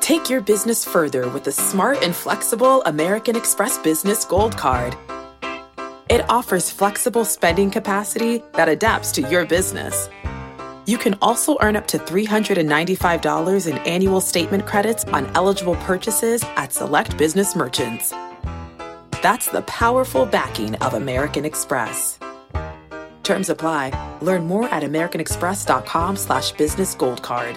Take your business further with the smart and flexible American Express Business Gold Card. It offers flexible spending capacity that adapts to your business. You can also earn up to $395 in annual statement credits on eligible purchases at select business merchants. That's the powerful backing of American Express. Terms apply. Learn more at americanexpress.com/business gold card.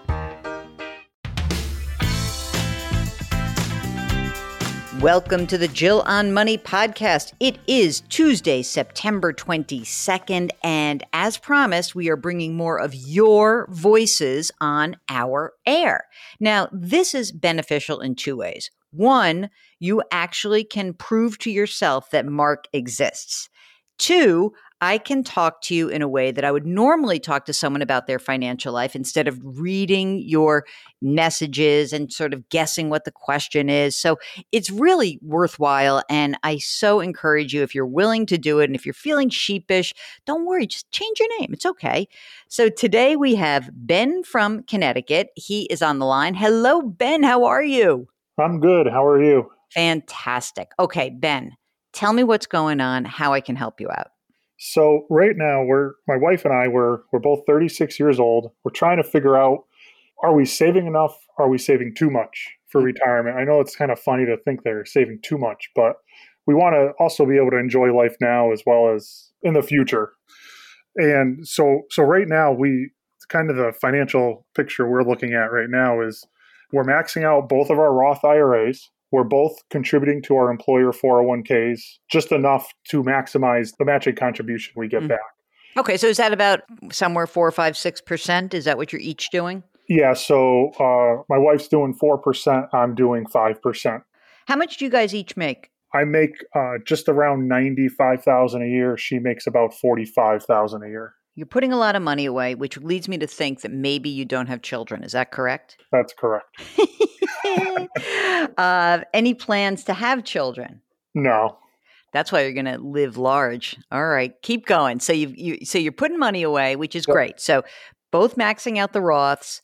Welcome to the Jill on Money podcast. It is Tuesday, September 22nd, and as promised, we are bringing more of your voices on our air. Now, this is beneficial in two ways. One, you actually can prove to yourself that Mark exists. Two, I can talk to you in a way that I would normally talk to someone about their financial life instead of reading your messages and sort of guessing what the question is. So it's really worthwhile. And I so encourage you, if you're willing to do it and if you're feeling sheepish, don't worry, just change your name. It's okay. So today we have Ben from Connecticut. He is on the line. Hello, Ben. How are you? I'm good. How are you? Fantastic. Okay, Ben, tell me what's going on, how I can help you out. So right now, my wife and I, we're both 36 years old. We're trying to figure out, are we saving enough? Are we saving too much for retirement? I know it's kind of funny to think they're saving too much, but we want to also be able to enjoy life now as well as in the future. And so right now, kind of the financial picture we're looking at right now is we're maxing out both of our Roth IRAs. We're both contributing to our employer 401ks, just enough to maximize the matching contribution we get back. Okay, so is that about somewhere 4, 5, 6%? Is that what you're each doing? Yeah, so my wife's doing 4%, I'm doing 5%. How much do you guys each make? I make just around $95,000 a year. She makes about $45,000 a year. You're putting a lot of money away, which leads me to think that maybe you don't have children. Is that correct? That's correct. Any plans to have children? No. That's why you're going to live large. All right, keep going. So you're putting money away, which is great. So both maxing out the Roths,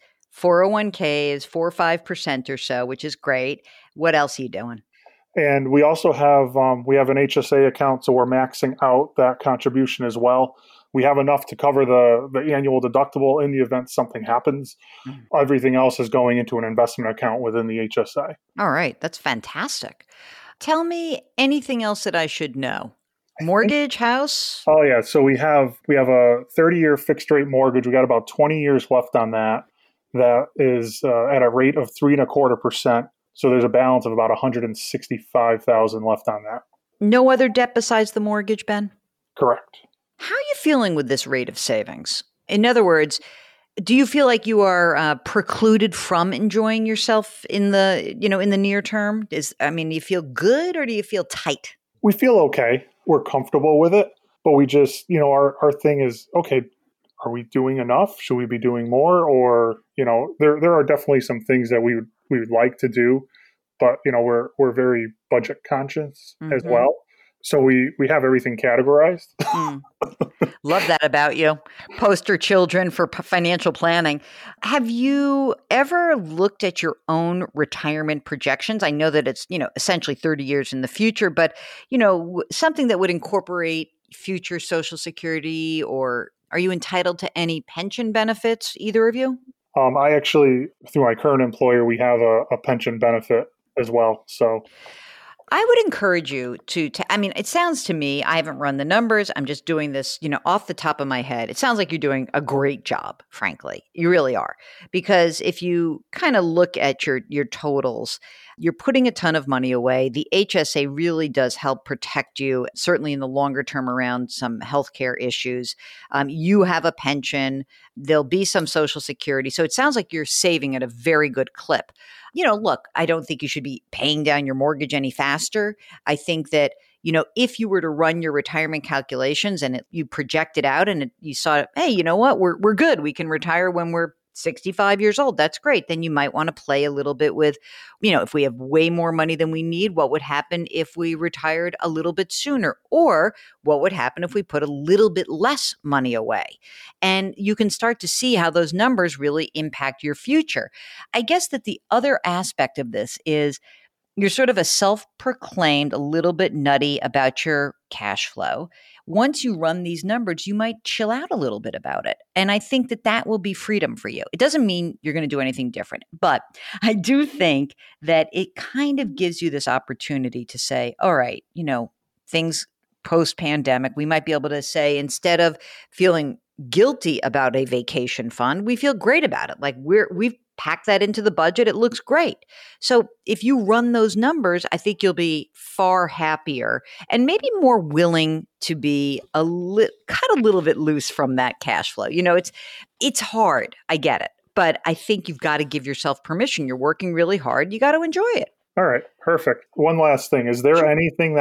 401ks, 4 or 5% or so, which is great. What else are you doing? And we also have an HSA account, so we're maxing out that contribution as well. We have enough to cover the annual deductible in the event something happens. Everything else is going into an investment account within the HSA. All right. That's fantastic. Tell me anything else that I should know. Mortgage, house? Oh, yeah. So we have a 30-year fixed rate mortgage. We got about 20 years left on that. That is at a rate of 3.25%. So there's a balance of about $165,000 left on that. No other debt besides the mortgage, Ben? Correct. How are you feeling with this rate of savings? In other words, do you feel like you are precluded from enjoying yourself in the near term? Do you feel good or do you feel tight? We feel okay. We're comfortable with it, but we just, our thing is, okay, are we doing enough? Should we be doing more? Or, there are definitely some things that we would like to do, but, we're very budget conscious as well. So we have everything categorized. Love that about you. Poster children for financial planning. Have you ever looked at your own retirement projections? I know that it's, essentially 30 years in the future, but, something that would incorporate future Social Security, or are you entitled to any pension benefits, either of you? I actually, through my current employer, we have a pension benefit as well. So I would encourage you it sounds to me, I haven't run the numbers. I'm just doing this, off the top of my head. It sounds like you're doing a great job, frankly. You really are. Because if you kind of look at your totals, you're putting a ton of money away. The HSA really does help protect you, certainly in the longer term around some healthcare issues. You have a pension. There'll be some Social Security. So it sounds like you're saving at a very good clip. Look, I don't think you should be paying down your mortgage any faster. I think that, if you were to run your retirement calculations and you project it out and you saw, hey, you know what, we're good. We can retire when we're 65 years old, that's great. Then you might want to play a little bit with, if we have way more money than we need, what would happen if we retired a little bit sooner? Or what would happen if we put a little bit less money away? And you can start to see how those numbers really impact your future. I guess that the other aspect of this is you're sort of a self-proclaimed, a little bit nutty about your cash flow. Once you run these numbers, you might chill out a little bit about it. And I think that will be freedom for you. It doesn't mean you're going to do anything different, but I do think that it kind of gives you this opportunity to say, all right, things post-pandemic, we might be able to say, instead of feeling guilty about a vacation fund, we feel great about it. Like we've packed that into the budget. It looks great. So if you run those numbers, I think you'll be far happier and maybe more willing to be cut a little bit loose from that cash flow. It's hard. I get it. But I think you've got to give yourself permission. You're working really hard. You got to enjoy it. All right. Perfect. One last thing. Is there anything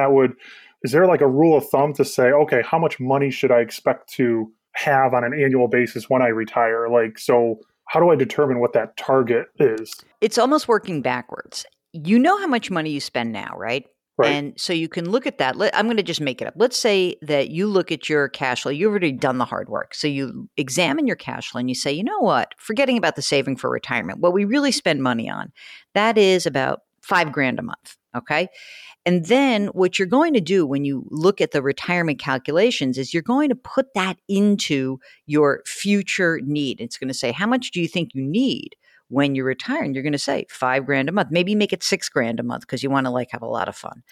is there like a rule of thumb to say, okay, how much money should I expect to have on an annual basis when I retire? So how do I determine what that target is? It's almost working backwards. You know how much money you spend now, right? Right. And so you can look at that. I'm going to just make it up. Let's say that you look at your cash flow. You've already done the hard work. So you examine your cash flow and you say, you know what? Forgetting about the saving for retirement, what we really spend money on, that is about $5,000 a month. Okay. And then what you're going to do when you look at the retirement calculations is you're going to put that into your future need. It's going to say, how much do you think you need when you retire? And you're going to say $5,000 a month. Maybe make it $6,000 a month because you want to have a lot of fun.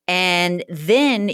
And then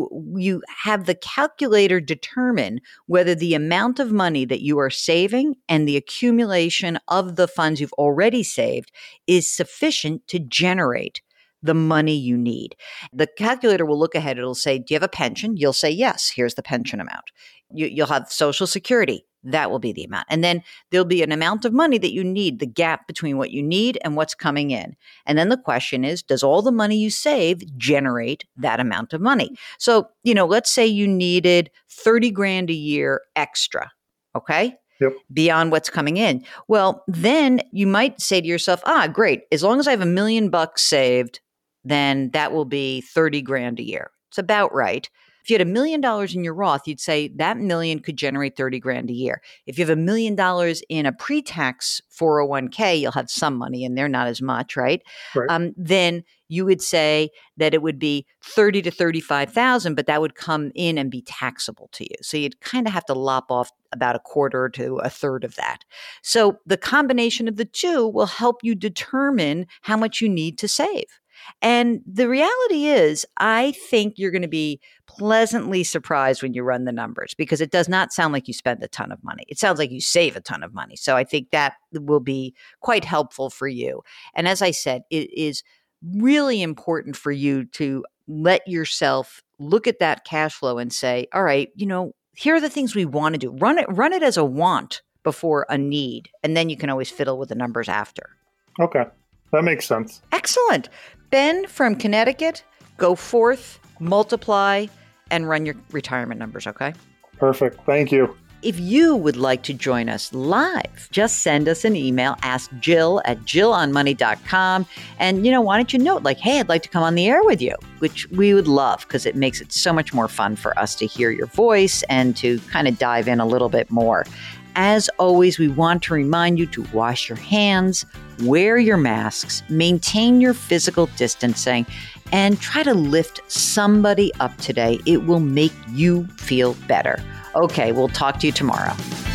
you have the calculator determine whether the amount of money that you are saving and the accumulation of the funds you've already saved is sufficient to generate the money you need. The calculator will look ahead. It'll say, do you have a pension? You'll say, yes, here's the pension amount. You'll have Social Security. That will be the amount. And then there'll be an amount of money that you need, the gap between what you need and what's coming in. And then the question is, does all the money you save generate that amount of money? So, let's say you needed $30,000 a year extra. Okay. Yep. Beyond what's coming in. Well, then you might say to yourself, great. As long as I have $1 million saved, then that will be $30,000 a year. It's about right. If you had $1 million in your Roth, you'd say that million could generate $30,000 a year. If you have $1 million in a pre-tax 401k, you'll have some money in there, not as much, right? Right. Then you would say that it would be $30,000 to $35,000, but that would come in and be taxable to you. So you'd kind of have to lop off about a quarter to a third of that. So the combination of the two will help you determine how much you need to save. And the reality is, I think you're going to be pleasantly surprised when you run the numbers because it does not sound like you spend a ton of money. It sounds like you save a ton of money. So I think that will be quite helpful for you. And as I said, it is really important for you to let yourself look at that cash flow and say, all right, here are the things we want to do. Run it as a want before a need. And then you can always fiddle with the numbers after. Okay. That makes sense. Excellent. Ben from Connecticut, go forth, multiply, and run your retirement numbers, okay? Perfect. Thank you. If you would like to join us live, just send us an email, ask Jill at jillonmoney.com. And, why don't you note hey, I'd like to come on the air with you, which we would love because it makes it so much more fun for us to hear your voice and to kind of dive in a little bit more. As always, we want to remind you to wash your hands, wear your masks, maintain your physical distancing, and try to lift somebody up today. It will make you feel better. Okay, we'll talk to you tomorrow.